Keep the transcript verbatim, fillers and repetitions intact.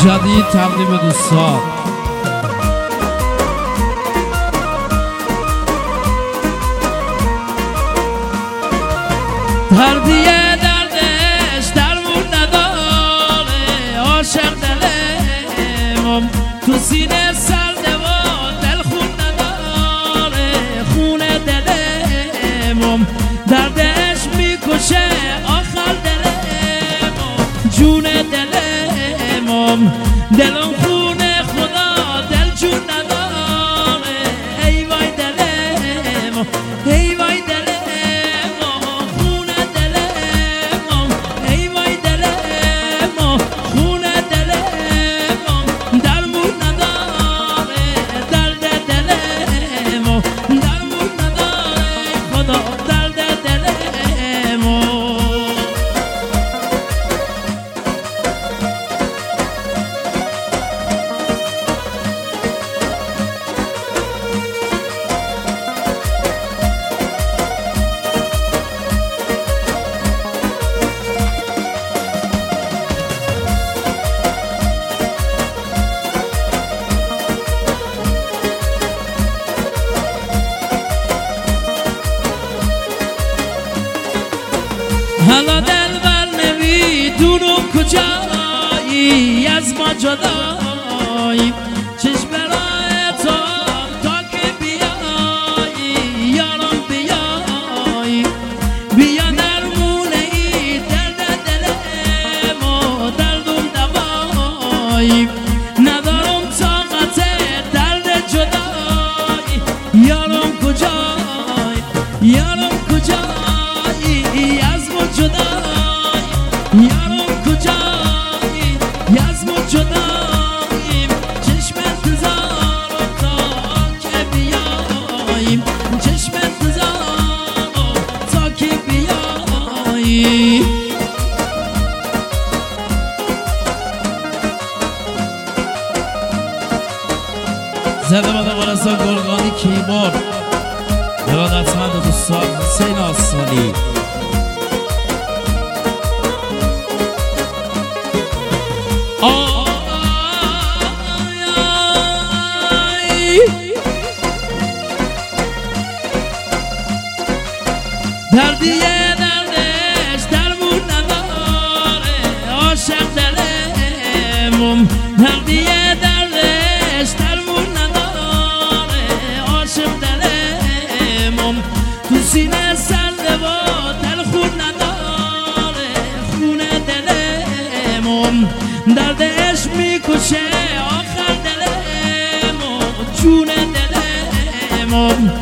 جدید تقدیم دوستان. دردیه دردش درمون نداره، عاشق دلم تو سینه سرده و دل خون نداره، خونه دلم دردش میکشه آخر دلم، جون دلم دلم خونه خدا دل جون نداره، ای وای دلم ای وای دلم خونه دلم، ای وای دلم خونه دلم درمون نداره، درد دلم درمون نداره خدا درد دلم. حالا دلبر نمیدونم کجایی از ما جدایی، چشم برای تو تا که بیایی یارم بیایی، بیا درمونه ای درد دلم و دردم دوایی، ندارم طاقت درد جدایی، یارم کجایی یارم کجایی از ما جدایی، یارم کجایی از ما جداییم، چشم انتظارم تا که بیاییم، چشم انتظارم تا که بیاییم. زنده باد افغانستان گلگانی کیبورد، ارادتمند دوستان حسین آسانی. دردیه دردش درمون نداره، عاشق دلم دردیه دردش درمون نداره، عاشق دلم تو سینه سرده و دل خون نداره، خونه دلم دردش میکشه آخر دلم، جون دلم